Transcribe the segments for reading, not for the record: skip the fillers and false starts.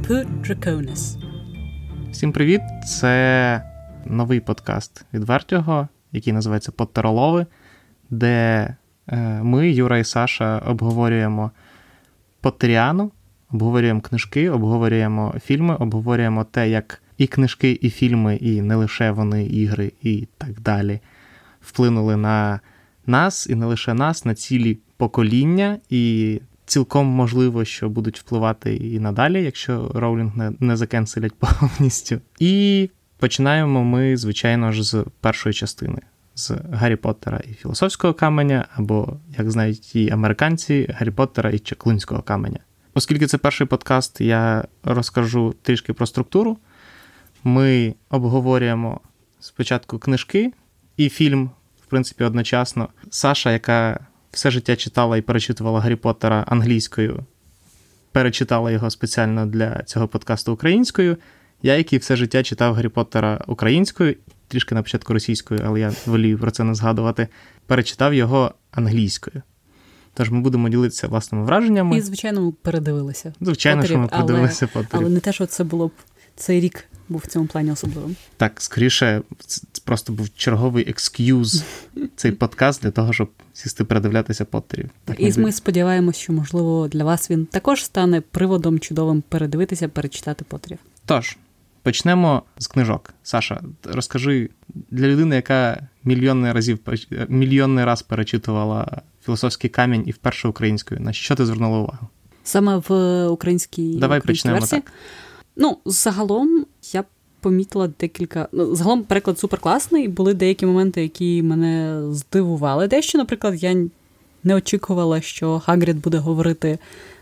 Caput Draconis. Всім привіт! Це новий подкаст від Вертіго, який називається «Поттеролови», де ми, Юра і Саша, обговорюємо Поттеріану, обговорюємо книжки, обговорюємо фільми, обговорюємо те, як і книжки, і фільми, і не лише вони, ігри і так далі, вплинули на нас, і не лише нас, на цілі покоління, і цілком можливо, що будуть впливати і надалі, якщо Роулінг не закенселять повністю. І починаємо ми, звичайно ж, з першої частини. З Гаррі Поттера і Філософського каменя, або, як знають і американці, Гаррі Поттера і Чаклунського каменя. Оскільки це перший подкаст, я розкажу трішки про структуру. Ми обговорюємо спочатку книжки і фільм, в принципі, одночасно. Саша, яка все життя читала і перечитувала Гаррі Поттера англійською, перечитала його спеціально для цього подкасту українською. Я, який все життя читав Гаррі Поттера українською, трішки на початку російською, але я волію про це не згадувати, перечитав його англійською. Тож ми будемо ділитися власними враженнями. І, звичайно, ми передивилися. Звичайно, Поттерів, що ми передивилися Поттерів. Але не те, що це було б цей рік був в цьому плані особливим. Так, скоріше, це просто був черговий екск'юз, цей подкаст для того, щоб сісти передивлятися Поттерів. І ми сподіваємося, що, можливо, для вас він також стане приводом чудовим передивитися, перечитати Поттерів. Тож, почнемо з книжок. Саша, розкажи, для людини, яка мільйонний раз перечитувала «Філософський камінь» і вперше українською, на що ти звернула увагу? Саме в українській почнемо версії? Так. Ну, загалом я помітила декілька... Загалом переклад суперкласний, були деякі моменти, які мене здивували. Дещо, наприклад, я не очікувала, що Хагрід буде говорити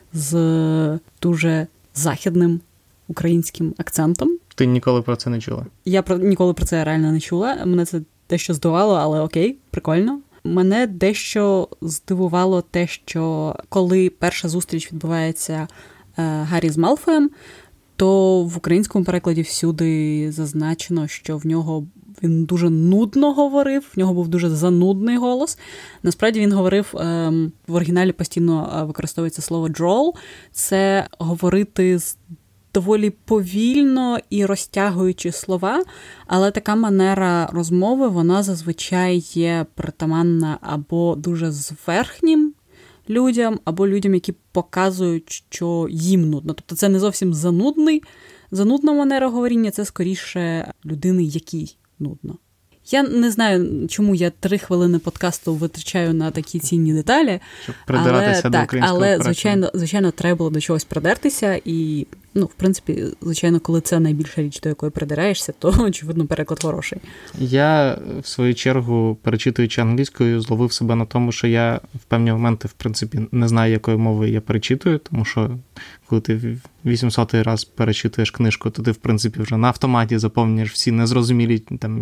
з дуже західним українським акцентом. Ти ніколи про це не чула? Я ніколи про це реально не чула. Мене це дещо здивувало, але окей, прикольно. Мене дещо здивувало те, що коли перша зустріч відбувається Гаррі з Малфоєм, то в українському перекладі всюди зазначено, що він дуже нудно говорив, в нього був дуже занудний голос. Насправді він говорив, в оригіналі постійно використовується слово «drawl», це говорити доволі повільно і розтягуючи слова, але така манера розмови, вона зазвичай є притаманна або дуже зверхнім людям, або людям, які показують, що їм нудно. Тобто це не зовсім занудна манера говоріння, це скоріше людини, якій нудно. Я не знаю, чому я 3 хвилини подкасту витрачаю на такі цінні деталі. Щоб придиратися до українського але звичайно, треба було до чогось придертися. І, в принципі, звичайно, коли це найбільша річ, до якої придираєшся, то, очевидно, переклад хороший. Я, в свою чергу, перечитуючи англійською, зловив себе на тому, що я в певні моменти, в принципі, не знаю, якою мовою я перечитую, тому що коли ти 800-й раз перечитуєш книжку, то ти, в принципі, вже на автоматі заповнюєш всі незрозумілі,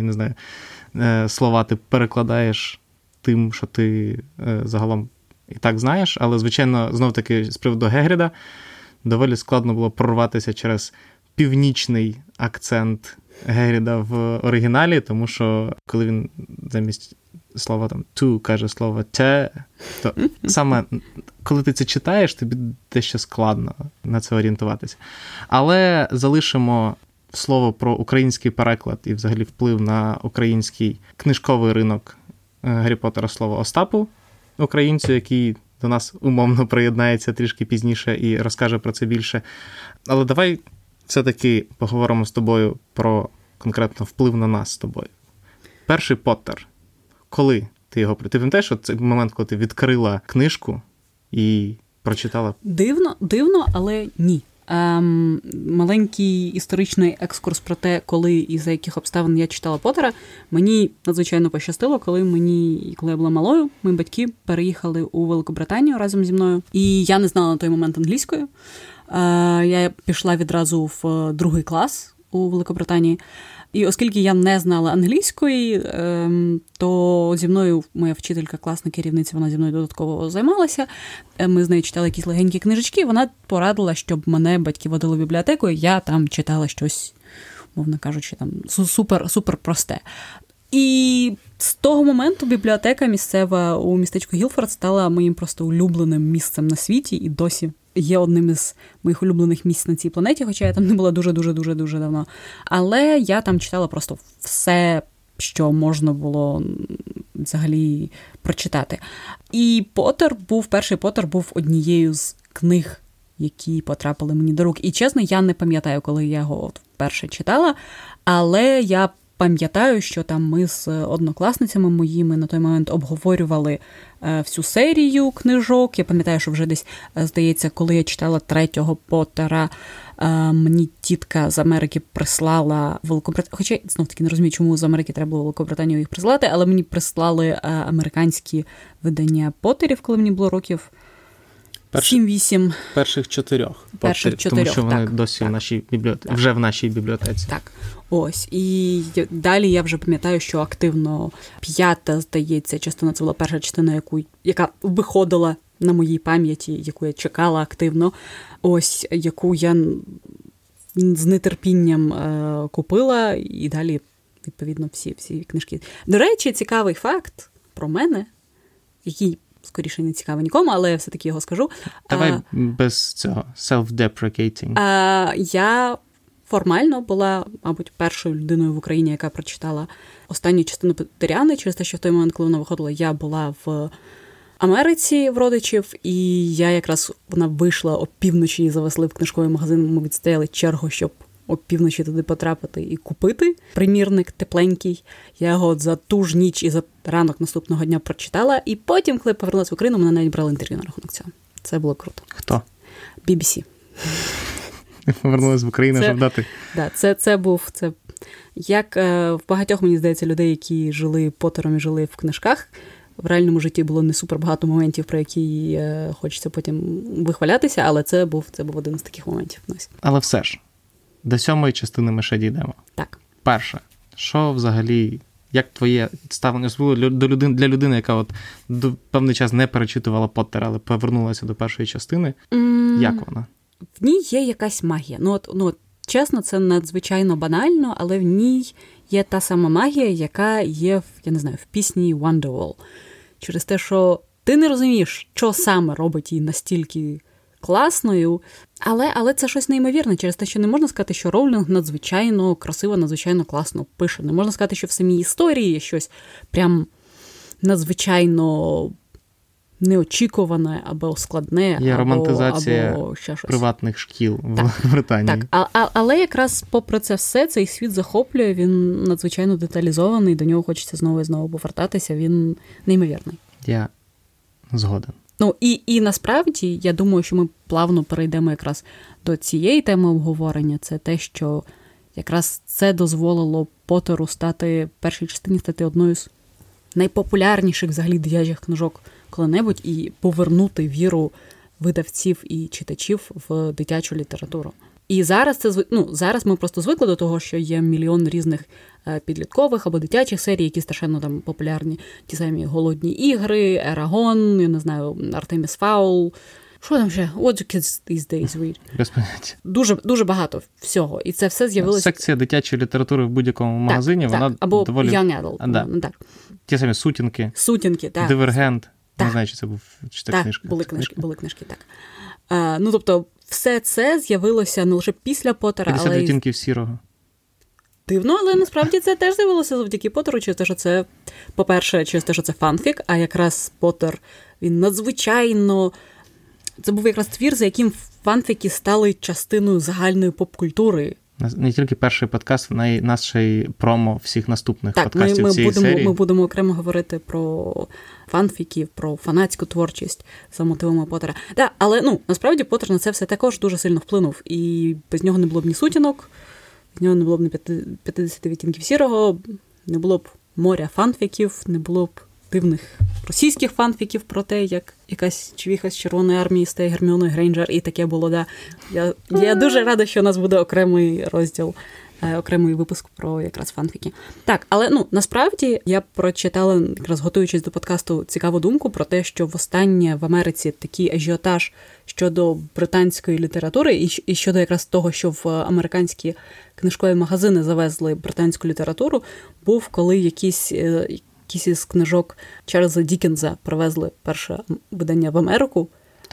слова ти перекладаєш тим, що ти загалом і так знаєш. Але, звичайно, знов-таки, з приводу Гегріда, доволі складно було прорватися через північний акцент Гегріда в оригіналі, тому що коли він замість слова «to» каже слово «те», то саме коли ти це читаєш, тобі дещо складно на це орієнтуватися. Але залишимо слово про український переклад і взагалі вплив на український книжковий ринок Гаррі Поттера слово Остапу, українцю, який до нас умовно приєднається трішки пізніше і розкаже про це більше. Але давай все-таки поговоримо з тобою про конкретно вплив на нас з тобою. Перший Поттер. Коли ти його... Ти пам'ятаєш, що це момент, коли ти відкрила книжку і прочитала? Дивно, але ні. Маленький історичний екскурс про те, коли і за яких обставин я читала Поттера. Мені надзвичайно пощастило, коли я була малою, мої батьки переїхали у Великобританію разом зі мною. І я не знала на той момент англійською. Я пішла відразу в 2 клас у Великобританії. І оскільки я не знала англійської, то зі мною моя вчителька, класна керівниця, вона зі мною додатково займалася. Ми з нею читали якісь легенькі книжечки. Вона порадила, щоб мене батьки водили в бібліотеку, і я там читала щось, мовно кажучи, там супер просте. І з того моменту бібліотека місцева у містечку Гілфорд стала моїм просто улюбленим місцем на світі і досі є одним із моїх улюблених місць на цій планеті, хоча я там не була дуже-дуже-дуже-дуже давно. Але я там читала просто все, що можна було взагалі прочитати. І перший Поттер був однією з книг, які потрапили мені до рук. І чесно, я не пам'ятаю, коли я його вперше читала, але я пам'ятаю, що там ми з однокласницями моїми на той момент обговорювали всю серію книжок. Я пам'ятаю, що вже десь, здається, коли я читала третього Поттера, мені тітка з Америки прислала Великобританію. Хоча, знов-таки, не розумію, чому з Америки треба було Великобританію їх прислати, але мені прислали американські видання Поттерів, коли мені було років 7-8. Перших чотирьох. Тому що вони досі в нашій бібліотеці, вже в нашій бібліотеці. Так. Ось. І далі я вже пам'ятаю, що активно 5-та, здається, частина, це була перша частина, яка виходила на моїй пам'яті, яку я чекала активно. Ось, яку я з нетерпінням купила, і далі, відповідно, всі книжки. До речі, цікавий факт про мене, який скоріше не цікавий нікому, але я все-таки його скажу. Давай без цього self-deprecating. Я формально була, мабуть, першою людиною в Україні, яка прочитала останню частину Поттеріани, через те, що в той момент, коли вона виходила, я була в Америці в родичів, і я якраз, вона вийшла опівночі і завезли в книжковий магазин, ми відстояли чергу, щоб опівночі туди потрапити і купити примірник тепленький. Я його за ту ж ніч і за ранок наступного дня прочитала, і потім, коли повернулася в Україну, мене навіть брали інтерв'ю на рахунок цього. Це було круто. Хто? BBC. Повернулася в Україну, щоб дати. Так, це був, як в багатьох, мені здається, людей, які жили Поттером і жили в книжках, в реальному житті було не супер багато моментів, про які хочеться потім вихвалятися, але це був один з таких моментів. Але все ж, до 7-ї частини ми ще дійдемо. Так. Перше, що взагалі, як твоє ставлення для людини, яка от певний час не перечитувала Поттера, але повернулася до першої частини, як вона? В ній є якась магія. Чесно, це надзвичайно банально, але в ній є та сама магія, яка є, в пісні Wonderwall. Через те, що ти не розумієш, що саме робить її настільки класною, але це щось неймовірне, через те, що не можна сказати, що Роулінг надзвичайно красиво, надзвичайно класно пише. Не можна сказати, що в самій історії є щось прям надзвичайно неочікуване або складне, є романтизація або ще щось. Приватних шкіл в Британії. Так, але якраз попри це все, цей світ захоплює, він надзвичайно деталізований, до нього хочеться знову і знову повертатися, він неймовірний. Я згоден. І насправді, я думаю, що ми плавно перейдемо якраз до цієї теми обговорення. Це те, що якраз це дозволило Поттеру в першій частині стати одною з найпопулярніших взагалі дитячих книжок коли-небудь і повернути віру видавців і читачів в дитячу літературу. І зараз ми просто звикли до того, що є мільйон різних підліткових або дитячих серій, які страшенно там популярні. Ті самі «Голодні ігри», «Ерагон», я не знаю, «Артеміс Фаул». Що там ще? What do kids these days read? Без поняття. Дуже, дуже багато всього. І це все з'явилося... Секція дитячої літератури в будь-якому магазині, вона або доволі... young adult. Так. Ті самі «Сутінки», так. «Дивергент». Так. Не знаю, чи це був книжка. Були книжки, так. Тобто, все це з'явилося не лише після Поттера, 50 але... відтінків сірого. Дивно, але насправді це теж з'явилося завдяки Поттеру, через те, що це, по-перше, через те, що це фанфік, а якраз Поттер, він надзвичайно... Це був якраз твір, за яким фанфіки стали частиною загальної поп-культури. Не тільки перший подкаст, а й наш ще й промо всіх наступних подкастів цієї серії. Ми будемо окремо говорити про фанфіків, про фанатську творчість за мотивами Поттера. Але, насправді, Поттер на це все також дуже сильно вплинув. І без нього не було б ні «Сутінок», без нього не було б ні 50 відтінків сірого, не було б моря фанфіків, не було б дивних російських фанфіків про те, як якась човіха з Червоної армії стає Герміоною Грейнджер, і таке було, Я дуже рада, що у нас буде окремий розділ, окремий випуск про якраз фанфіки. Так, але, насправді, я прочитала, якраз готуючись до подкасту, цікаву думку про те, що востаннє в Америці такий ажіотаж щодо британської літератури і щодо якраз того, що в американські книжкові магазини завезли британську літературу, був, коли якісь із книжок Чарльза Діккенса привезли перше видання в Америку.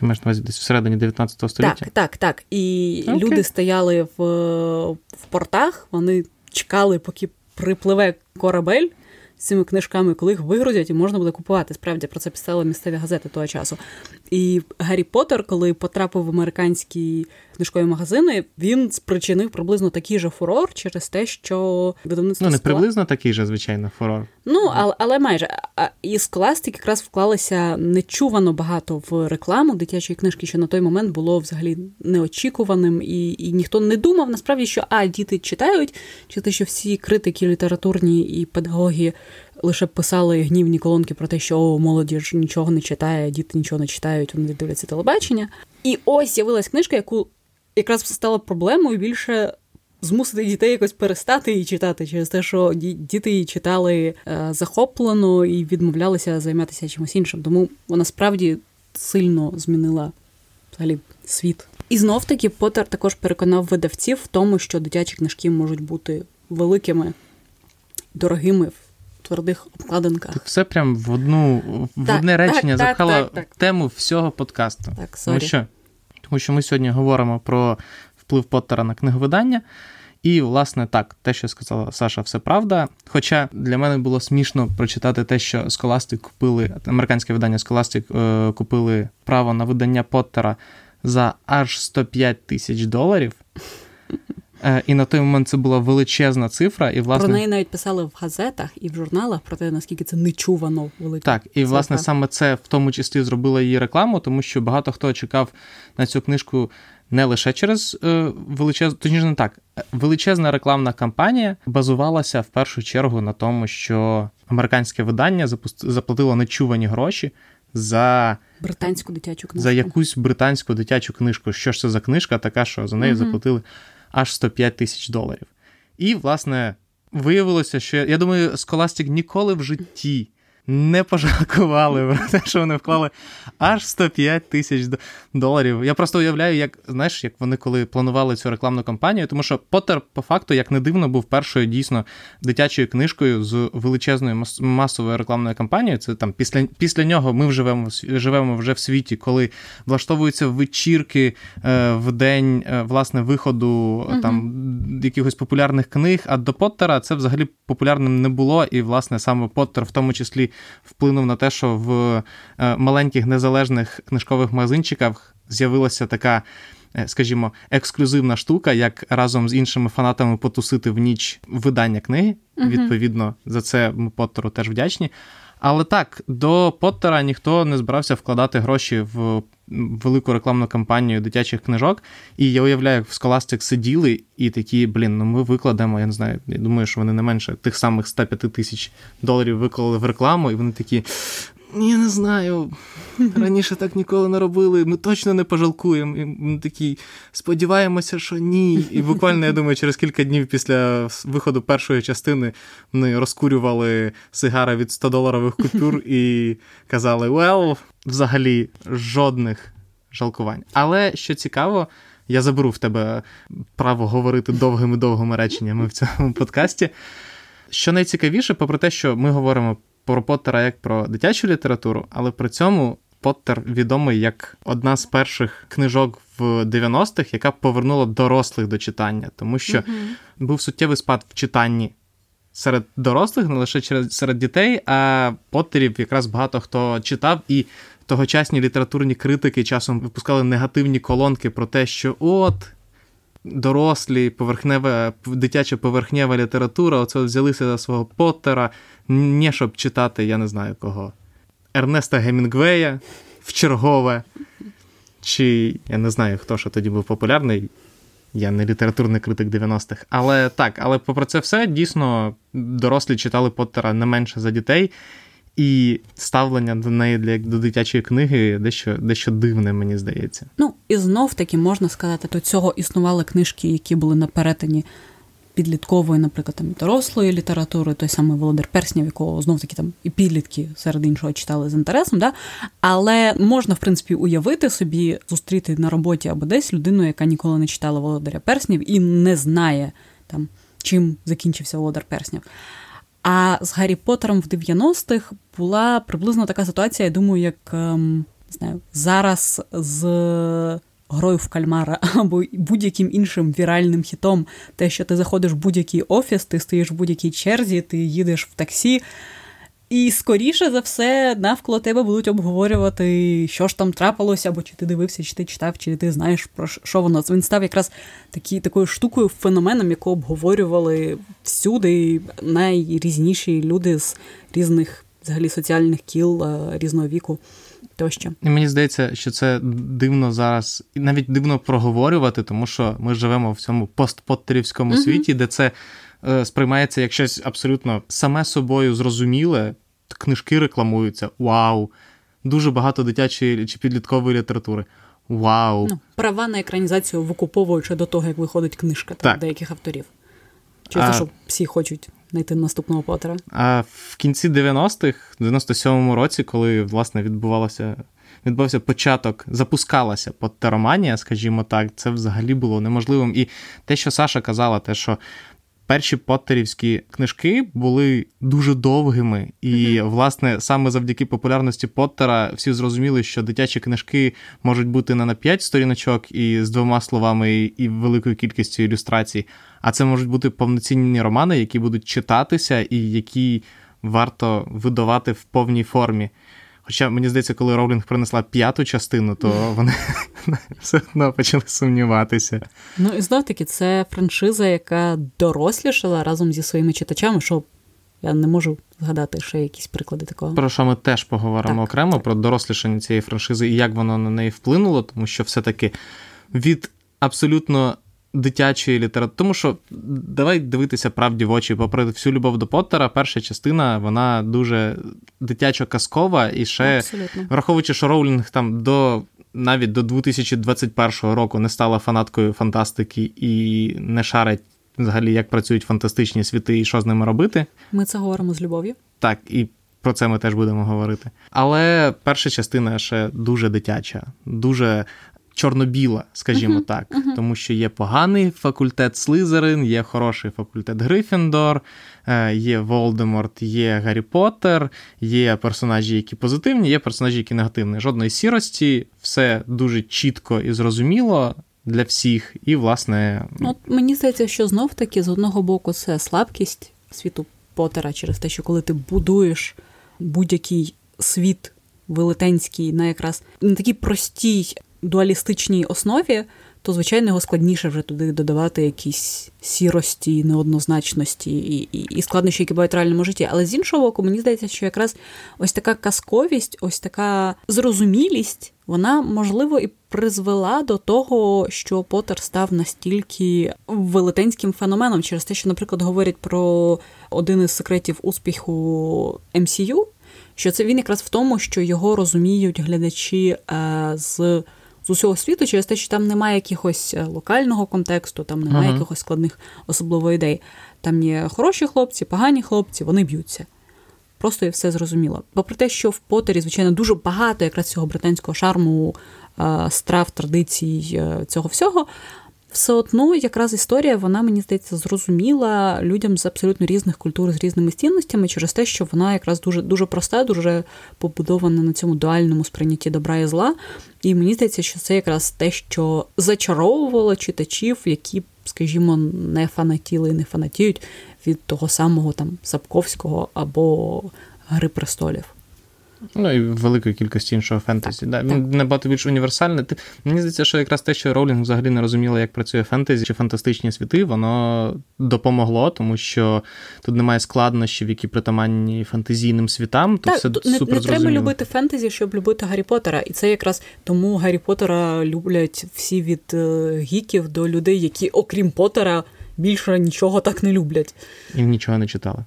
Ти маєш на увазі десь всередині 19 століття? Так. І люди стояли в портах, вони чекали, поки припливе корабель з цими книжками, коли їх вигрузять і можна буде купувати. Справді, про це писали місцеві газети того часу. І Гаррі Поттер, коли потрапив в американські книжкові магазини, він спричинив приблизно такий же фурор через те, що видавництво... Не приблизно такий же, звичайно, фурор. Але майже. І Scholastic якраз вклалися нечувано багато в рекламу дитячої книжки, що на той момент було взагалі неочікуваним, і ніхто не думав, насправді, що діти читають, чи те, що всі критики літературні і педагоги лише писали гнівні колонки про те, що молоді ж нічого не читає, діти нічого не читають, вони дивляться телебачення. І ось з'явилась книжка, яку якраз стала проблемою більше змусити дітей якось перестати її читати через те, що діти її читали захоплено і відмовлялися займатися чимось іншим. Тому вона справді сильно змінила взагалі світ. І знов-таки Поттер також переконав видавців в тому, що дитячі книжки можуть бути великими, дорогими, в твердих обкладинках. Ти все прям в одне речення запхала тему всього подкасту. Тому що ми сьогодні говоримо про вплив Поттера на книговидання. І, власне, так, те, що сказала Саша, все правда. Хоча для мене було смішно прочитати те, що Scholastic купили, американське видання Scholastic купили право на видання Поттера за аж $105,000. І на той момент це була величезна цифра. І, власне, про неї навіть писали в газетах і в журналах про те, наскільки це нечувано велика Так, і, власне, саме це в тому числі зробило її рекламу, тому що багато хто чекав на цю книжку не лише через величезна рекламна кампанія базувалася в першу чергу на тому, що американське видання заплатило нечувані гроші за британську дитячу книжку. За якусь британську дитячу книжку. Що ж це за книжка така, що за неї заплатили аж $105,000. І, власне, виявилося, що, я думаю, Scholastic ніколи в житті не пожалкували про те, що вони вклали аж $105,000. Я просто уявляю, як вони коли планували цю рекламну кампанію, тому що Поттер, по факту, як не дивно, був першою дійсно дитячою книжкою з величезною масовою рекламною кампанією. Це там після нього ми живемо вже в світі, коли влаштовуються вечірки в день, власне, виходу там якихось популярних книг, а до Поттера це взагалі популярним не було, і, власне, саме Поттер в тому числі вплинув на те, що в маленьких незалежних книжкових магазинчиках з'явилася така, скажімо, ексклюзивна штука, як разом з іншими фанатами потусити в ніч видання книги. Відповідно, за це ми Поттеру теж вдячні. Але так, до Поттера ніхто не збирався вкладати гроші в велику рекламну кампанію дитячих книжок. І я уявляю, як в Scholastic сиділи і такі, ми викладемо, я не знаю, я думаю, що вони не менше тих самих $105,000 виклали в рекламу, і вони такі, я не знаю, раніше так ніколи не робили, ми точно не пожалкуємо. І ми такі, сподіваємося, що ні. І буквально, я думаю, через кілька днів після виходу першої частини вони розкурювали сигари від $100 купюр і казали, взагалі жодних жалкувань. Але, що цікаво, я заберу в тебе право говорити довгими реченнями в цьому подкасті. Що найцікавіше, попри те, що ми говоримо про Поттера як про дитячу літературу, але при цьому Поттер відомий як одна з перших книжок в 90-х, яка повернула дорослих до читання, тому що був суттєвий спад в читанні серед дорослих, не лише серед дітей, а Поттерів якраз багато хто читав, і тогочасні літературні критики часом випускали негативні колонки про те, що дорослі, дитяча поверхнева література, оце взялися за свого Поттера, не щоб читати, я не знаю кого, Ернеста Гемінгвея вчергове, чи я не знаю, хто ще тоді був популярний, я не літературний критик 90-х, але попри це все, дійсно, дорослі читали Поттера не менше за дітей, і ставлення до неї, до дитячої книги, дещо дивне, мені здається. І знов-таки можна сказати, до цього існували книжки, які були на перетині підліткової, наприклад, там, дорослої літератури, той самий Володар Перснів, якого знов-таки там і підлітки, серед іншого, читали з інтересом, да? Але можна, в принципі, уявити собі, зустріти на роботі або десь людину, яка ніколи не читала Володаря Перснів і не знає, там, чим закінчився Володар Перснів. А з Гаррі Поттером в 90-х була приблизно така ситуація, я думаю, як знаю, зараз з грою в кальмара або будь-яким іншим віральним хітом, те, що ти заходиш в будь-який офіс, ти стоїш в будь-якій черзі, ти їдеш в таксі, і скоріше за все навколо тебе будуть обговорювати, що ж там трапилося, або чи ти дивився, чи ти читав, чи ти знаєш, про що воно. Він став якраз такою штукою, феноменом, яку обговорювали всюди найрізніші люди з різних взагалі соціальних кіл, різного віку тощо. І мені здається, що це дивно зараз, і навіть дивно проговорювати, тому що ми живемо в цьому постпоттерівському світі, де це сприймається як щось абсолютно саме собою зрозуміле, книжки рекламуються, вау, дуже багато дитячої чи підліткової літератури, вау. Права на екранізацію викуповуючи до того, як виходить книжка деяких авторів. Через те, що всі хочуть знайти наступного Поттера. А в кінці 90-х, в 97-му році, коли, власне, відбувався початок, запускалася поттероманія, скажімо так, це взагалі було неможливим. І те, що Саша казала, те, що перші поттерівські книжки були дуже довгими, і, власне, саме завдяки популярності Поттера всі зрозуміли, що дитячі книжки можуть бути не на 5 сторіночок і з 2 словами і великою кількістю ілюстрацій, а це можуть бути повноцінні романи, які будуть читатися і які варто видавати в повній формі. Хоча, мені здається, коли Роулінг принесла 5-ту частину, то вони все одно почали сумніватися. Ну, і знов-таки, це франшиза, яка дорослішала разом зі своїми читачами, що я не можу згадати ще якісь приклади такого. Про що ми теж поговоримо окремо, про дорослішання цієї франшизи і як воно на неї вплинуло, тому що все-таки від абсолютно дитячої літератури. Тому що, давай дивитися правді в очі, попри всю любов до Поттера, перша частина, вона дуже дитячо-казкова, і ще, абсолютно, враховуючи, що Роулінг там навіть до 2021 року не стала фанаткою фантастики і не шарить взагалі, як працюють фантастичні світи і що з ними робити. Ми це говоримо з любов'ю. Так, і про це ми теж будемо говорити. Але перша частина ще дуже дитяча, дуже чорно-біла, скажімо так. Тому що є поганий факультет Слизерин, є хороший факультет Гриффіндор, є Волдеморт, є Гаррі Поттер, є персонажі, які позитивні, є персонажі, які негативні. Жодної сірості, все дуже чітко і зрозуміло для всіх. І, власне... Мені здається, що знов-таки, з одного боку, це слабкість світу Поттера через те, що коли ти будуєш будь-який світ велетенський на якраз на такій простій дуалістичній основі, то, звичайно, його складніше вже туди додавати якісь сірості, неоднозначності і складнощі, які бувають в реальному житті. Але з іншого боку, мені здається, що якраз ось така казковість, ось така зрозумілість, вона, можливо, і призвела до того, що Поттер став настільки велетенським феноменом через те, що, наприклад, говорять про один із секретів успіху MCU, що це він якраз в тому, що його розуміють глядачі з усього світу через те, що там немає якогось локального контексту, там немає якихось складних особливо ідей. Там є хороші хлопці, погані хлопці, вони б'ються. Просто і все зрозуміло. Попри те, що в Поттері, звичайно, дуже багато якраз цього британського шарму, страв, традицій, цього всього, все одно якраз історія, вона, мені здається, зрозуміла людям з абсолютно різних культур, з різними цінностями через те, що вона якраз дуже, дуже проста, дуже побудована на цьому дуальному сприйнятті добра і зла. І мені здається, що це якраз те, що зачаровувало читачів, які, скажімо, не фанатіли і не фанатіють від того самого там Сапковського або Гри престолів. Ну, і великої кількості іншого фентезі. Так. Набагато більш універсальне. Мені здається, що якраз те, що Роулінг взагалі не розуміла, як працює фентезі чи фантастичні світи, воно допомогло, тому що тут немає складнощів, які притаманні фантазійним світам. Тут все супер зрозуміло. Не треба любити фентезі, щоб любити Гаррі Поттера. І це якраз тому Гаррі Поттера люблять всі від гіків до людей, які, окрім Поттера, більше нічого так не люблять. І нічого не читали.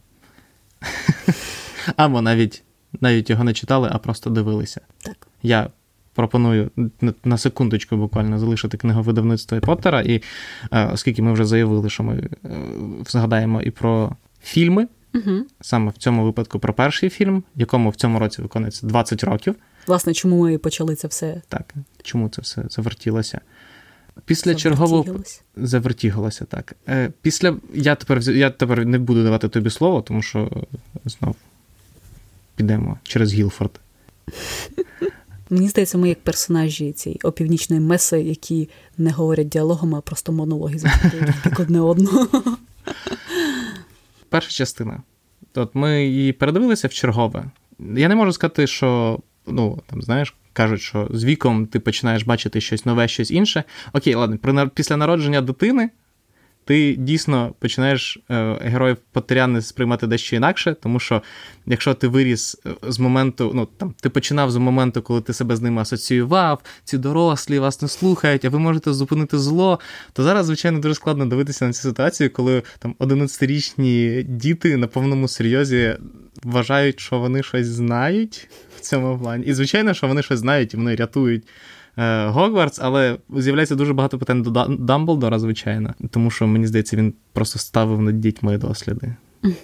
Або навіть його не читали, а просто дивилися. Так. Я пропоную на секундочку буквально залишити книговидавництво Поттера, і оскільки ми вже заявили, що ми згадаємо і про фільми, саме в цьому випадку про перший фільм, якому в цьому році виконується 20 років. Власне, чому ми почали це все? Так, чому це все завертілося? Після чергового... Завертігалося, так. Я тепер не буду давати тобі слово, тому що знов підемо через Гілфорд. Мені здається, ми як персонажі цієї опівнічної меси, які не говорять діалогами, а просто монологи звучать одне одного. Перша частина. От ми її передивилися в чергове. Я не можу сказати, що, знаєш, кажуть, що з віком ти починаєш бачити щось нове, щось інше. Окей, ладно, після народження дитини ти дійсно починаєш героїв Поттеря сприймати дещо інакше, тому що якщо ти виріс з моменту, ти починав з моменту, коли ти себе з ними асоціював, ці дорослі вас не слухають, а ви можете зупинити зло, то зараз, звичайно, дуже складно дивитися на цю ситуацію, коли 11-річні діти на повному серйозі вважають, що вони щось знають в цьому плані. І, звичайно, що вони щось знають, і вони рятують Гогвартс, але з'являється дуже багато питань до Дамблдора, звичайно, тому що, мені здається, він просто ставив над дітьми досліди.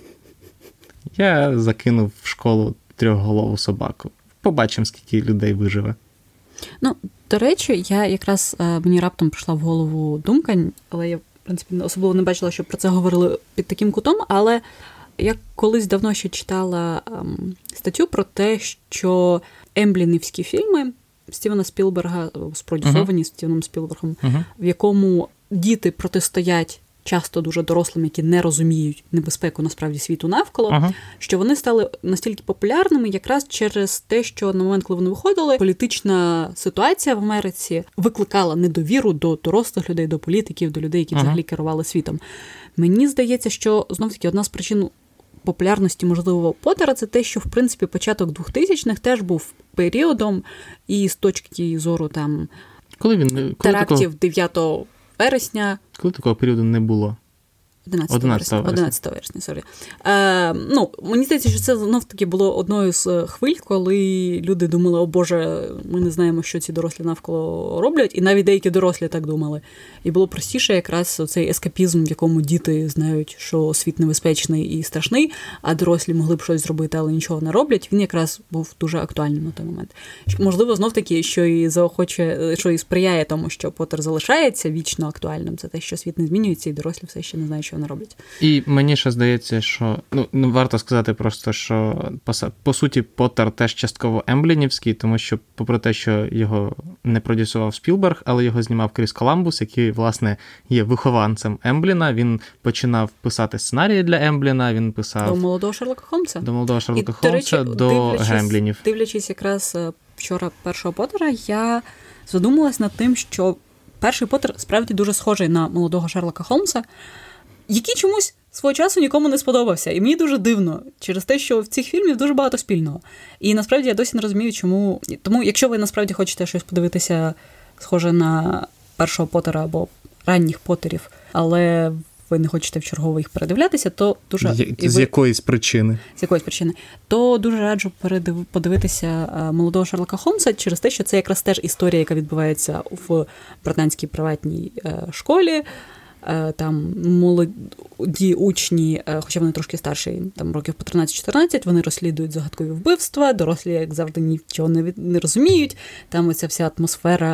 Я закинув в школу 3-голову собаку. Побачимо, скільки людей виживе. До речі, мені раптом прийшла в голову думка, але я, в принципі, особливо не бачила, що про це говорили під таким кутом, але я колись давно ще читала статтю про те, що емблінівські фільми Стівена Спілберга, спродюсовані Стівеном Спілбергом, в якому діти протистоять часто дуже дорослим, які не розуміють небезпеку насправді світу навколо, що вони стали настільки популярними якраз через те, що на момент, коли вони виходили, політична ситуація в Америці викликала недовіру до дорослих людей, до політиків, до людей, які взагалі керували світом. Мені здається, що, знов-таки, одна з причин популярності, можливо, Поттера – це те, що, в принципі, початок 2000-х теж був періодом, і з точки зору там терактів 9 вересня. Коли такого періоду не було? 11 вересня, сорі. Мені здається, що це знов-таки було одною з хвиль, коли люди думали, о Боже, ми не знаємо, що ці дорослі навколо роблять, і навіть деякі дорослі так думали. І було простіше якраз цей ескапізм, в якому діти знають, що світ небезпечний і страшний, а дорослі могли б щось зробити, але нічого не роблять, він якраз був дуже актуальним на той момент. Можливо, знов-таки, що і сприяє тому, що Поттер залишається вічно актуальним, це те, що світ не змінюється, і дорослі все ще не знають, що вони роблять. І мені ще здається, що, варто сказати просто, що по суті Поттер теж частково емблінівський, тому що попри те, що його не продюсував Спілберг, але його знімав Кріс Коламбус, який, власне, є вихованцем Ембліна. Він починав писати сценарії для Ембліна, він писав... До молодого Шерлока Холмса. До Гремлінів. Дивлячись якраз вчора першого Поттера, я задумалась над тим, що перший Поттер справді дуже схожий на молодого Шерлока Холмса, який чомусь свого часу нікому не сподобався. І мені дуже дивно через те, що в цих фільмів дуже багато спільного. І насправді я досі не розумію, чому. Тому, якщо ви насправді хочете щось подивитися схоже на першого Поттера або ранніх Поттерів, але ви не хочете вчергово їх передивлятися, то дуже... З якоїсь причини. З якоїсь причини. То дуже раджу подивитися молодого Шерлока Холмса через те, що це якраз теж історія, яка відбувається в британській приватній школі. Там молоді учні, хоча вони трошки старші, там років по 13-14, вони розслідують загадкові вбивства, дорослі, як завжди, нічого не розуміють. Там оця вся атмосфера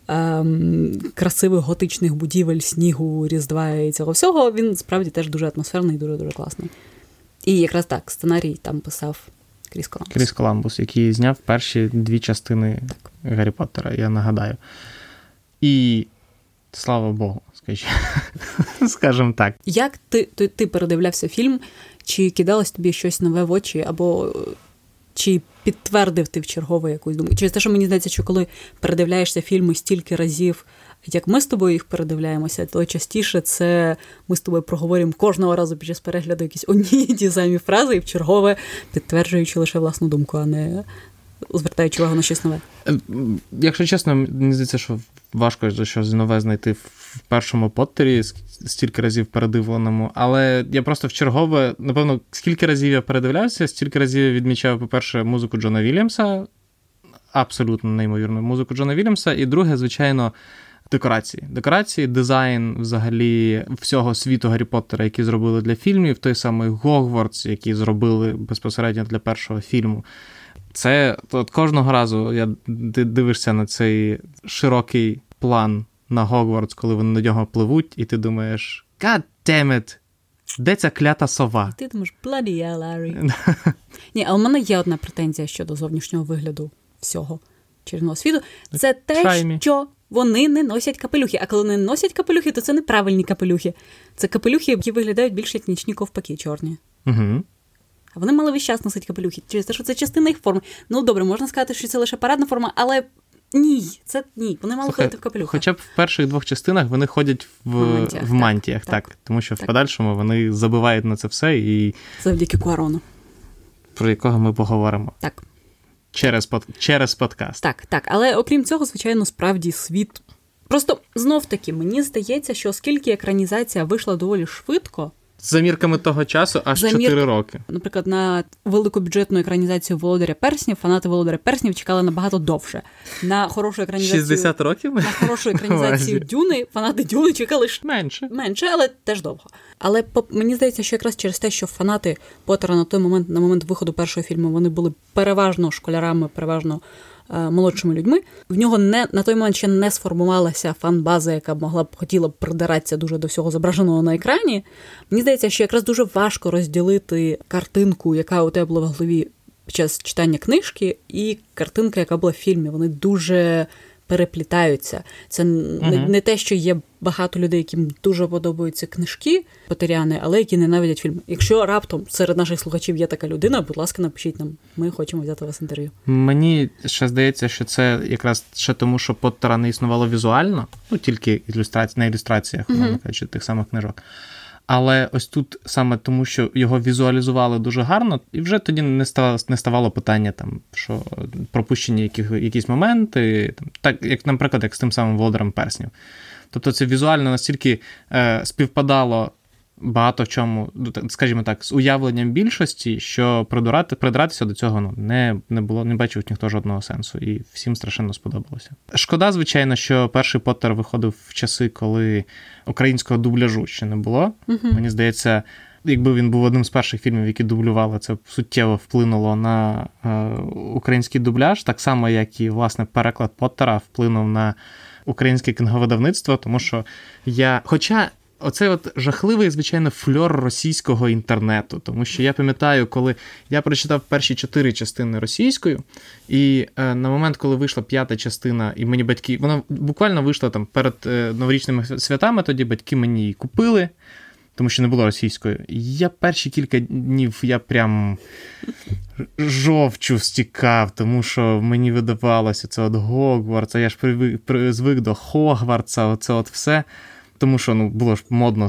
красивих готичних будівель, снігу, Різдва і цього всього, він справді теж дуже атмосферний і дуже-дуже класний. І якраз так, сценарій там писав Кріс Коламбус. Кріс Коламбус, який зняв перші 2 частини Гаррі Поттера, я нагадаю. І слава Богу, скажімо так. Як ти передивлявся фільм? Чи кидалось тобі щось нове в очі? Або чи підтвердив ти вчергово якусь думку? Через те, що мені здається, що коли передивляєшся фільми стільки разів, як ми з тобою їх передивляємося, то частіше це ми з тобою проговорюємо кожного разу під час перегляду якісь одні ті самі фрази і вчергове підтверджуючи лише власну думку, а не звертаючи увагу на щось нове. Якщо чесно, мені здається, що важко щось нове знайти в першому Поттері, стільки разів передивленому, але я просто вчергове, напевно, скільки разів я передивлявся, стільки разів я відмічав, по-перше, музику Джона Вільямса, абсолютно неймовірну музику Джона Вільямса, і друге, звичайно, декорації, дизайн взагалі всього світу Гаррі Поттера, який зробили для фільмів, той самий Гогвартс, який зробили безпосередньо для першого фільму. Це от кожного разу ти дивишся на цей широкий план на Гогвартс, коли вони на нього пливуть, і ти думаєш, God damn it, де ця клята сова? І ти думаєш, bloody hell, Harry. Ні, але в мене є одна претензія щодо зовнішнього вигляду всього. чарівного світу, це те, що вони не носять капелюхи. А коли не носять капелюхи, то це неправильні капелюхи. Це капелюхи, які виглядають більш як нічні ковпаки чорні. Угу. А вони мали весь час носити капелюхи, через те, що це частина їх форми. Ну, добре, можна сказати, що це лише парадна форма, але ні, вони мали ходити в капелюхах. Хоча б в перших 2 частинах вони ходять в мантіях, так. Тому що в подальшому вони забивають на це все і... Завдяки Куарону. Про якого ми поговоримо. Так. Через подкаст. Так. Але окрім цього, звичайно, справді світ... Просто, знов-таки, мені здається, що оскільки екранізація вийшла доволі швидко... За мірками того часу аж 4 роки. Наприклад, на великобюджетну екранізацію «Володаря перснів» фанати «Володаря перснів» чекали набагато довше. На хорошу екранізацію... 60 років? На хорошу екранізацію «Дюни» фанати «Дюни» чекали менше, але теж довго. Але мені здається, що якраз через те, що фанати Поттера на момент виходу першого фільму, вони були переважно школярами, переважно молодшими людьми, в нього на той момент ще не сформувалася фан-база, яка хотіла б придиратися дуже до всього зображеного на екрані. Мені здається, що якраз дуже важко розділити картинку, яка у тебе була в голові під час читання книжки, і картинка, яка була в фільмі. Вони дуже переплітаються. Це не те, що є багато людей, яким дуже подобаються книжки Поттеріани, але які ненавидять фільм. Якщо раптом серед наших слухачів є така людина, будь ласка, напишіть нам. Ми хочемо взяти вас інтерв'ю. Мені ще здається, що це якраз ще тому, що Поттера не існувало візуально, тільки на ілюстраціях, мовно кажучи, тих самих книжок. Але ось тут саме тому, що його візуалізували дуже гарно, і вже тоді не ставало питання, що пропущені якісь моменти, так, як, наприклад, як з тим самим «Володарем перснів». Тобто це візуально настільки співпадало багато в чому, скажімо так, з уявленням більшості, що придиратися до цього не бачив ніхто жодного сенсу, і всім страшенно сподобалося. Шкода, звичайно, що перший Поттер виходив в часи, коли українського дубляжу ще не було. Мені здається, якби він був одним з перших фільмів, які дублювали, це суттєво вплинуло на український дубляж, так само, як і, власне, переклад Поттера вплинув на українське книговидавництво, тому що Хоча оцей жахливий, звичайно, фльор російського інтернету, тому що я пам'ятаю, коли я прочитав перші 4 частини російською, і на момент, коли вийшла 5-та частина, і мені батьки, вона буквально вийшла перед новорічними святами, тоді батьки мені її купили, тому що не було російською. І я перші кілька днів, прям жовчу стікав, тому що мені видавалося це Гогвартс, а я ж звик до Хогвартса, оце все. Тому що було ж модно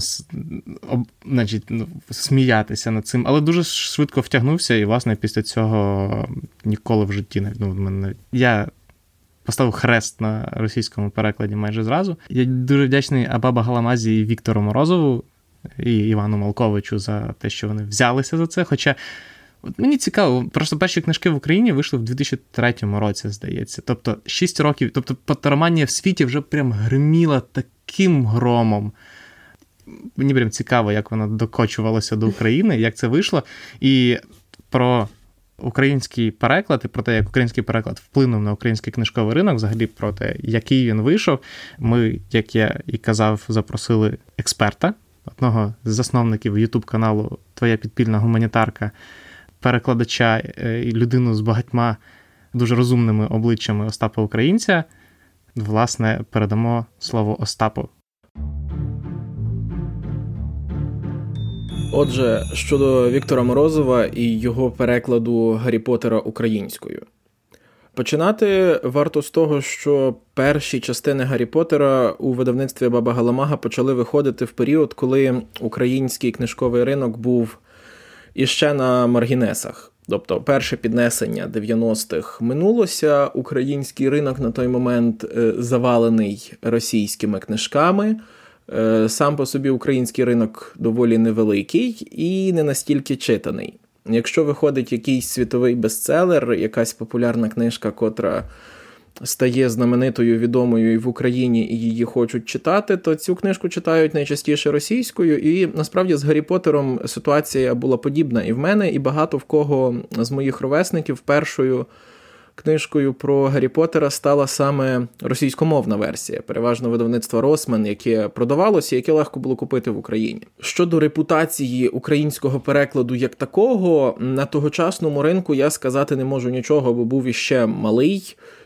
сміятися над цим, але дуже швидко втягнувся, і, власне, після цього ніколи в житті я поставив хрест на російському перекладі майже зразу. Я дуже вдячний Абаба Галамазі і Віктору Морозову, і Івану Малковичу за те, що вони взялися за це, хоча мені цікаво, просто перші книжки в Україні вийшли в 2003 році, здається. Тобто 6 років, Поттероманія в світі вже прям гриміла таким громом. Мені прям цікаво, як вона докочувалася до України, як це вийшло. І про український переклад, і про те, як український переклад вплинув на український книжковий ринок, взагалі про те, який він вийшов, ми, як я і казав, запросили експерта, одного з засновників YouTube-каналу «Твоя підпільна гуманітарка», перекладача і людину з багатьма дуже розумними обличчями Остапа Українця. Власне, передамо слово Остапу. Отже, щодо Віктора Морозова і його перекладу Гаррі Поттера українською. Починати варто з того, що перші частини Гаррі Поттера у видавництві Баба Галамага почали виходити в період, коли український книжковий ринок був іще на маргінесах. Тобто перше піднесення 90-х минулося, український ринок на той момент завалений російськими книжками. Сам по собі український ринок доволі невеликий і не настільки читаний. Якщо виходить якийсь світовий бестселер, якась популярна книжка, котра стає знаменитою, відомою і в Україні, і її хочуть читати, то цю книжку читають найчастіше російською. І насправді з Гаррі Поттером ситуація була подібна і в мене, і багато в кого з моїх ровесників першою книжкою про Гаррі Поттера стала саме російськомовна версія, переважно видавництва Росмен, яке продавалося, яке легко було купити в Україні. Щодо репутації українського перекладу як такого, на тогочасному ринку я сказати не можу нічого, бо був іще малий,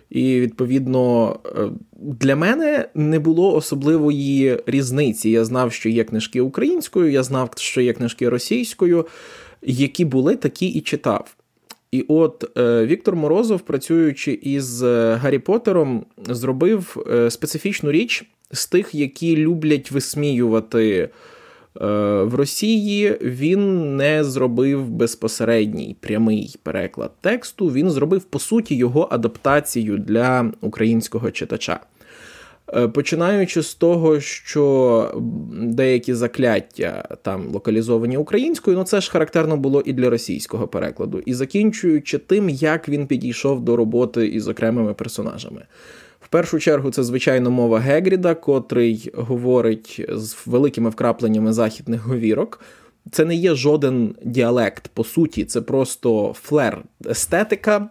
І, відповідно, для мене не було особливої різниці. Я знав, що є книжки українською, я знав, що є книжки російською, які були, такі і читав. І от Віктор Морозов, працюючи із Гаррі Поттером, зробив специфічну річ з тих, які люблять висміювати в Росії. Він не зробив безпосередній прямий переклад тексту, він зробив, по суті, його адаптацію для українського читача. Починаючи з того, що деякі закляття там локалізовані українською, це ж характерно було і для російського перекладу, і закінчуючи тим, як він підійшов до роботи із окремими персонажами. В першу чергу це, звичайно, мова Гегріда, котрий говорить з великими вкрапленнями західних говірок. Це не є жоден діалект, по суті, це просто флер, естетика,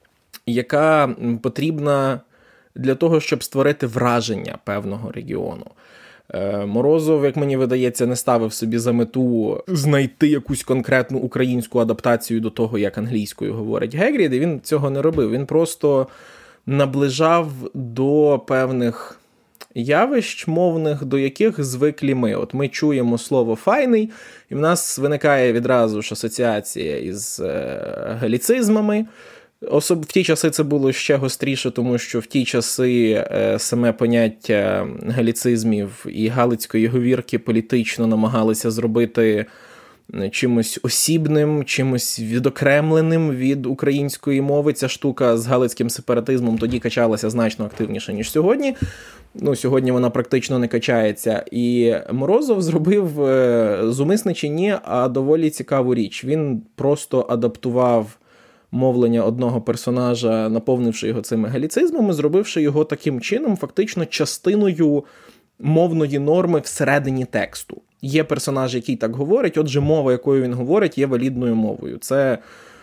яка потрібна для того, щоб створити враження певного регіону. Морозов, як мені видається, не ставив собі за мету знайти якусь конкретну українську адаптацію до того, як англійською говорить Гегрід, і він цього не робив. Він просто наближав до певних явищ мовних, до яких звиклі ми. От ми чуємо слово «файний», і в нас виникає відразу ж асоціація із галіцизмами. В ті часи це було ще гостріше, тому що в ті часи саме поняття галіцизмів і галицької говірки політично намагалися зробити чимось осібним, чимось відокремленим від української мови. Ця штука з галицьким сепаратизмом тоді качалася значно активніше, ніж сьогодні. Сьогодні вона практично не качається. І Морозов зробив, зумисне чи ні, а доволі цікаву річ. Він просто адаптував мовлення одного персонажа, наповнивши його цими галіцизмами, зробивши його таким чином фактично частиною мовної норми всередині тексту. Є персонаж, який так говорить, отже, мова, якою він говорить, є валідною мовою. Це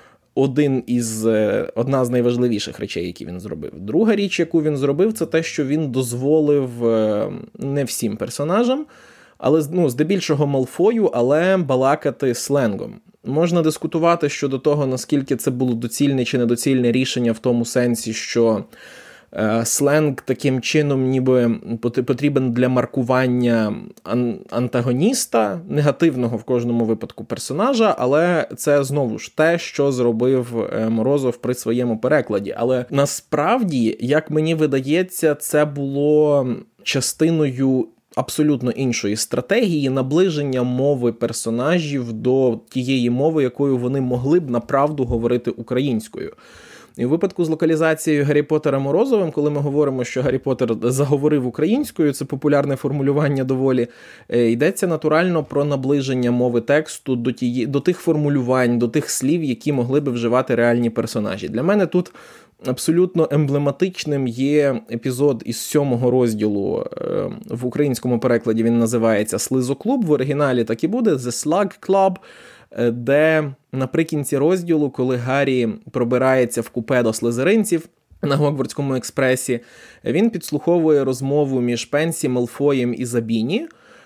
одна з найважливіших речей, які він зробив. Друга річ, яку він зробив, це те, що він дозволив не всім персонажам, але здебільшого Малфою, але балакати сленгом. Можна дискутувати щодо того, наскільки це було доцільне чи недоцільне рішення в тому сенсі, що сленг таким чином ніби потрібен для маркування антагоніста, негативного в кожному випадку персонажа, але це знову ж те, що зробив Морозов при своєму перекладі. Але насправді, як мені видається, це було частиною абсолютно іншої стратегії наближення мови персонажів до тієї мови, якою вони могли б направду говорити українською. І у випадку з локалізацією Гаррі Поттера Морозовим, коли ми говоримо, що Гаррі Поттер заговорив українською, це популярне формулювання доволі, йдеться натурально про наближення мови тексту до тих формулювань, до тих слів, які могли би вживати реальні персонажі. Для мене тут абсолютно емблематичним є епізод із 7-го розділу. В українському перекладі він називається «Слизоклуб», в оригіналі так і буде «The Slug Club», де наприкінці розділу, коли Гаррі пробирається в купе до слизеринців на Гогвартському експресі, він підслуховує розмову між Пенсі, Малфоєм і Забіні,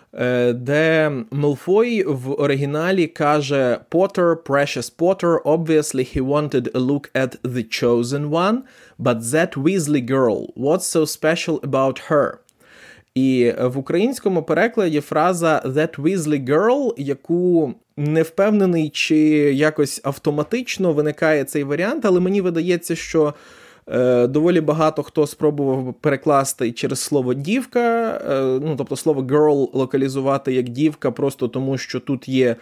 де Малфой в оригіналі каже «Potter, precious Potter, obviously he wanted a look at the chosen one, but that Weasley girl, what's so special about her?» І в українському перекладі фраза «that Weasley girl», яку не впевнений, чи якось автоматично виникає цей варіант, але мені видається, що доволі багато хто спробував перекласти через слово «дівка», тобто слово «girl» локалізувати як «дівка», просто тому, що тут є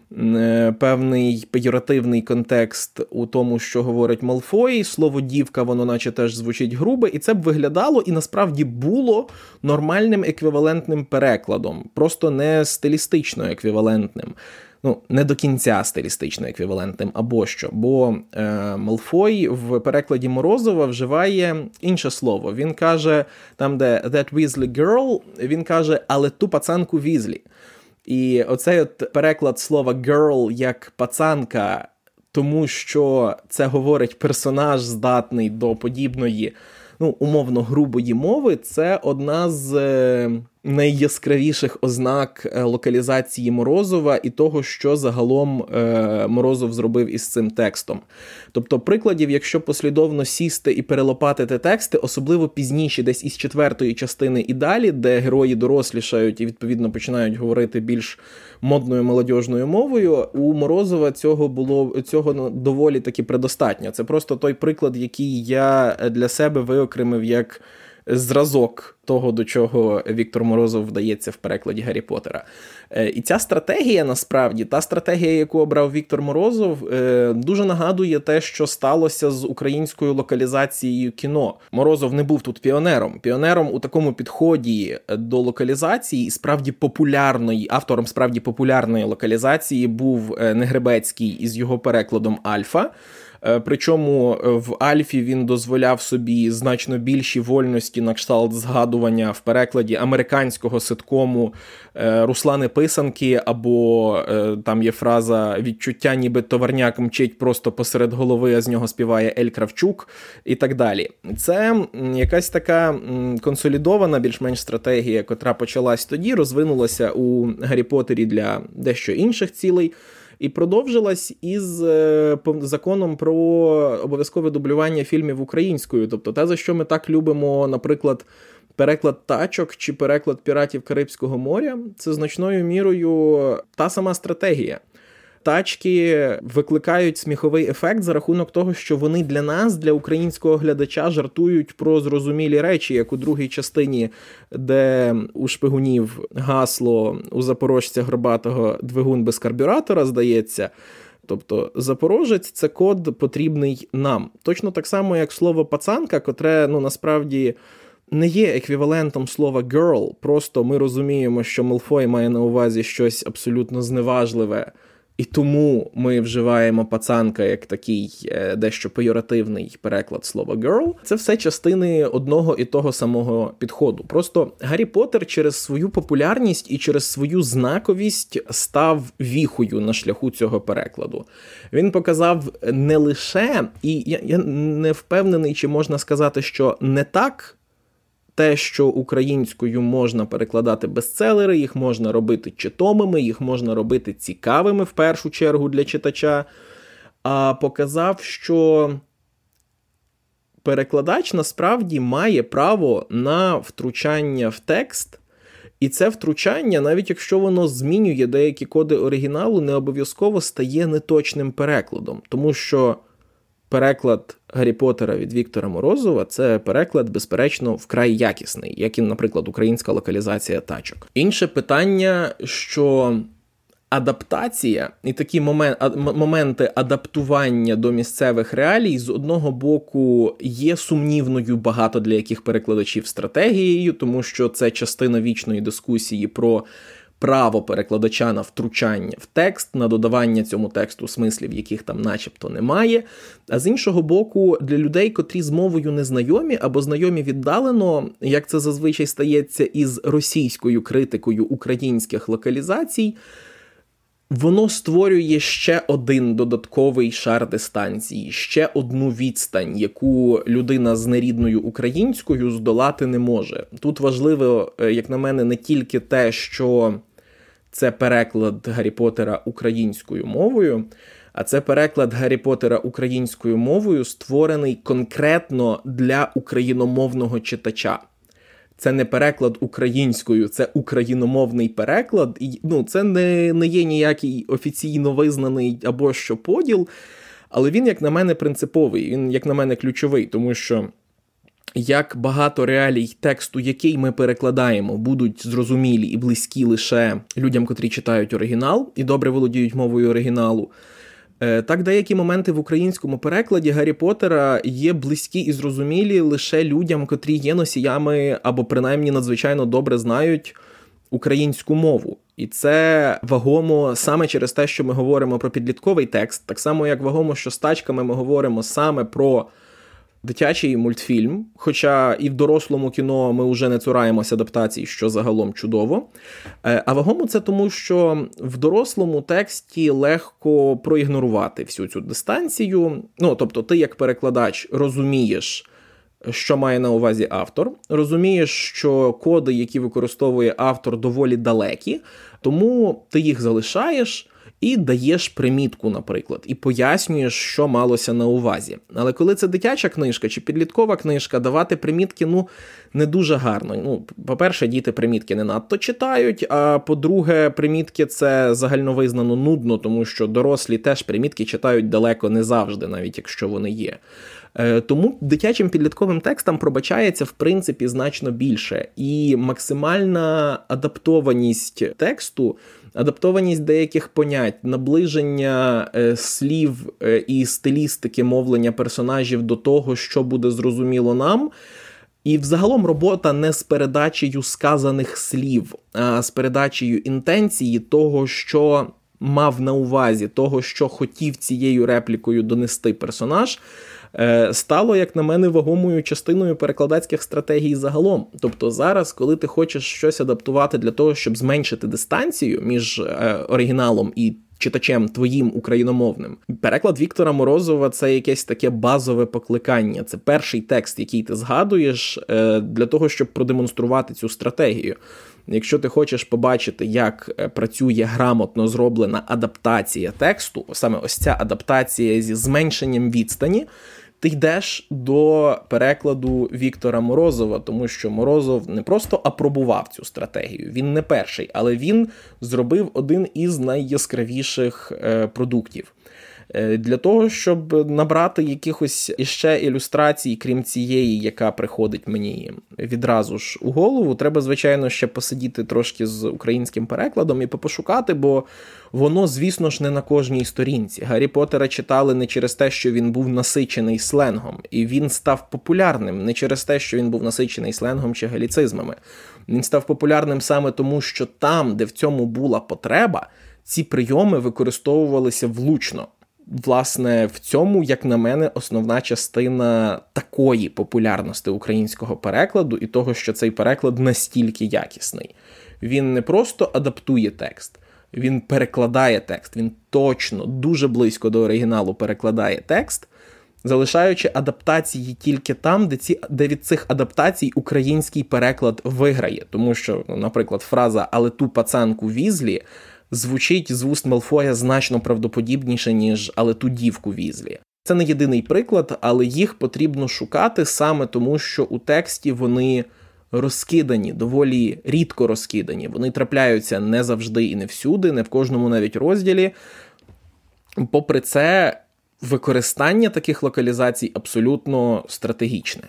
певний пеєративний контекст у тому, що говорить Малфой. Слово «дівка», воно наче теж звучить грубо, і це б виглядало і насправді було нормальним еквівалентним перекладом, просто не стилістично еквівалентним. Не до кінця стилістично еквівалентним, або що. Бо Малфой в перекладі Морозова вживає інше слово. Він каже, там, де «that Weasley girl», він каже «але ту пацанку Візлі». І оцей переклад слова «girl» як «пацанка», тому що це говорить персонаж, здатний до подібної, умовно грубої мови, це одна з найяскравіших ознак локалізації Морозова і того, що загалом Морозов зробив із цим текстом. Тобто прикладів, якщо послідовно сісти і перелопатити тексти, особливо пізніше, десь із 4-ї частини і далі, де герої дорослішають і, відповідно, починають говорити більш модною молодіжною мовою, у Морозова цього доволі таки предостатньо. Це просто той приклад, який я для себе виокремив як зразок того, до чого Віктор Морозов вдається в перекладі Гаррі Поттера. І ця стратегія, насправді, та стратегія, яку обрав Віктор Морозов, дуже нагадує те, що сталося з українською локалізацією кіно. Морозов не був тут піонером. Піонером у такому підході до локалізації, справді популярної, автором справді популярної локалізації був Негребецький із його перекладом «Альфа». Причому в «Альфі» він дозволяв собі значно більші вольності на кшталт згадування в перекладі американського ситкому Руслани Писанки, або там є фраза «відчуття, ніби товарняк мчить просто посеред голови, а з нього співає Ель Кравчук» і так далі. Це якась така консолідована більш-менш стратегія, котра почалась тоді, розвинулася у «Гаррі Поттері» для дещо інших цілей, і продовжилась із законом про обов'язкове дублювання фільмів українською. Тобто те, за що ми так любимо, наприклад, переклад «Тачок» чи переклад «Піратів Карибського моря», це значною мірою та сама стратегія. «Тачки» викликають сміховий ефект за рахунок того, що вони для нас, для українського глядача, жартують про зрозумілі речі, як у другій частині, де у шпигунів гасло у запорожця Горбатого «двигун без карбюратора», здається. Тобто запорожець – це код, потрібний нам. Точно так само, як слово «пацанка», котре, насправді, не є еквівалентом слова «girl», просто ми розуміємо, що Мелфой має на увазі щось абсолютно зневажливе, і тому ми вживаємо «пацанка» як такий дещо пейоративний переклад слова «girl». Це все частини одного і того самого підходу. Просто Гаррі Поттер через свою популярність і через свою знаковість став віхою на шляху цього перекладу. Він показав не лише, і я не впевнений, чи можна сказати, що не так, те, що українською можна перекладати бестселери, їх можна робити читомими, їх можна робити цікавими в першу чергу для читача, а показав, що перекладач насправді має право на втручання в текст, і це втручання, навіть якщо воно змінює деякі коди оригіналу, не обов'язково стає неточним перекладом, тому що переклад Гаррі Поттера від Віктора Морозова – це переклад, безперечно, вкрай якісний, як і, наприклад, українська локалізація «Тачок». Інше питання, що адаптація і такі моменти адаптування до місцевих реалій з одного боку є сумнівною багато для яких перекладачів стратегією, тому що це частина вічної дискусії про право перекладача на втручання в текст, на додавання цьому тексту смислів, яких там начебто немає. А з іншого боку, для людей, котрі з мовою не знайомі або знайомі віддалено, як це зазвичай стається із російською критикою українських локалізацій, воно створює ще один додатковий шар дистанції, ще одну відстань, яку людина з нерідною українською здолати не може. Тут важливо, як на мене, не тільки те, що це переклад Гаррі Поттера українською мовою, а це переклад Гаррі Поттера українською мовою, створений конкретно для україномовного читача. Це не переклад українською, це україномовний переклад. І, це не є ніякий офіційно визнаний або що поділ, але він, як на мене, принциповий, він, як на мене, ключовий, тому що як багато реалій тексту, який ми перекладаємо, будуть зрозумілі і близькі лише людям, котрі читають оригінал і добре володіють мовою оригіналу, так деякі моменти в українському перекладі Гаррі Поттера є близькі і зрозумілі лише людям, котрі є носіями або принаймні надзвичайно добре знають українську мову. І це вагомо саме через те, що ми говоримо про підлітковий текст, так само як вагомо, що з «Тачками» ми говоримо саме про дитячий мультфільм, хоча і в дорослому кіно ми вже не цураємося адаптацій, що загалом чудово. А вагомо це тому, що в дорослому тексті легко проігнорувати всю цю дистанцію. Тобто ти як перекладач розумієш що має на увазі автор, розумієш, що коди, які використовує автор, доволі далекі, тому ти їх залишаєш і даєш примітку, наприклад, і пояснюєш, що малося на увазі. Але коли це дитяча книжка чи підліткова книжка, давати примітки, не дуже гарно. По-перше, діти примітки не надто читають, а по-друге, примітки це загальновизнано нудно, тому що дорослі теж примітки читають далеко не завжди, навіть якщо вони є. Тому дитячим підлітковим текстам пробачається, в принципі, значно більше. І максимальна адаптованість тексту, адаптованість деяких понять, наближення слів і стилістики мовлення персонажів до того, що буде зрозуміло нам. І взагалом робота не з передачею сказаних слів, а з передачею інтенції того, що мав на увазі, того, що хотів цією реплікою донести персонаж, стало, як на мене, вагомою частиною перекладацьких стратегій загалом. Тобто зараз, коли ти хочеш щось адаптувати для того, щоб зменшити дистанцію між оригіналом і читачем твоїм україномовним, переклад Віктора Морозова – це якесь таке базове покликання. Це перший текст, який ти згадуєш для того, щоб продемонструвати цю стратегію. Якщо ти хочеш побачити, як працює грамотно зроблена адаптація тексту, саме ось ця адаптація зі зменшенням відстані, ти йдеш до перекладу Віктора Морозова, тому що Морозов не просто апробував цю стратегію, він не перший, але він зробив один із найяскравіших продуктів. Для того, щоб набрати якихось іще ілюстрацій, крім цієї, яка приходить мені відразу ж у голову, треба, звичайно, ще посидіти трошки з українським перекладом і попошукати, бо воно, звісно ж, не на кожній сторінці. Гаррі Поттера читали не через те, що він був насичений сленгом, і він став популярним не через те, що він був насичений сленгом чи галіцизмами. Він став популярним саме тому, що там, де в цьому була потреба, ці прийоми використовувалися влучно. Власне, в цьому, як на мене, основна частина такої популярності українського перекладу і того, що цей переклад настільки якісний. Він не просто адаптує текст, він перекладає текст, він точно, дуже близько до оригіналу перекладає текст, залишаючи адаптації тільки там, де від цих адаптацій український переклад виграє. Тому що, наприклад, фраза «але ту пацанку Візлі» звучить з вуст Малфоя значно правдоподібніше, ніж «але ту дівку Візлі». Це не єдиний приклад, але їх потрібно шукати саме тому, що у тексті вони розкидані, доволі рідко розкидані. Вони трапляються не завжди і не всюди, не в кожному навіть розділі. Попри це, використання таких локалізацій абсолютно стратегічне.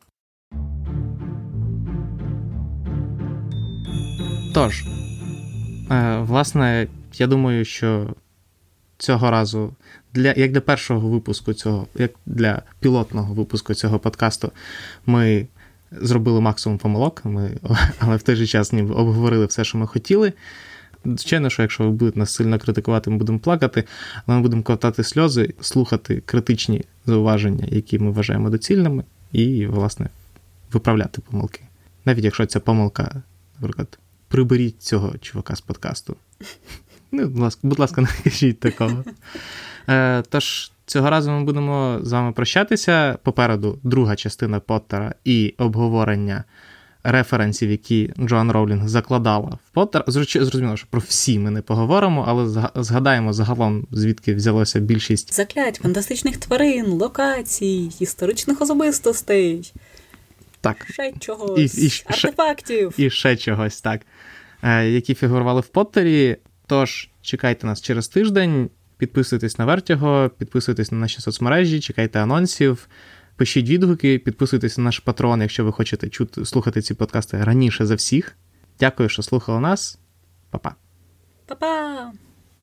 Тож, власне, я думаю, що цього разу, як для першого випуску як для пілотного випуску цього подкасту, ми зробили максимум помилок, але в той же час ніби обговорили все, що ми хотіли. Звичайно, що якщо ви будете нас сильно критикувати, ми будемо плакати, але ми будемо ковтати сльози, слухати критичні зауваження, які ми вважаємо доцільними, і, власне, виправляти помилки. Навіть якщо ця помилка, наприклад, приберіть цього чувака з подкасту. Будь ласка, не кажіть такого. Тож, цього разу ми будемо з вами прощатися. Попереду друга частина Поттера і обговорення референсів, які Джоан Роулінг закладала в Поттера. Зрозуміло, що про всі ми не поговоримо, але згадаємо загалом, звідки взялося більшість заклять, фантастичних тварин, локацій, історичних особистостей. Так. Ще чогось, артефактів. І ще чогось, так. Які фігурували в Поттері. Тож, чекайте нас через тиждень, підписуйтесь на Vertigo, підписуйтесь на наші соцмережі, чекайте анонсів, пишіть відгуки, підписуйтесь на наш Patreon, якщо ви хочете слухати ці подкасти раніше за всіх. Дякую, що слухали нас. Па-па. Па-па!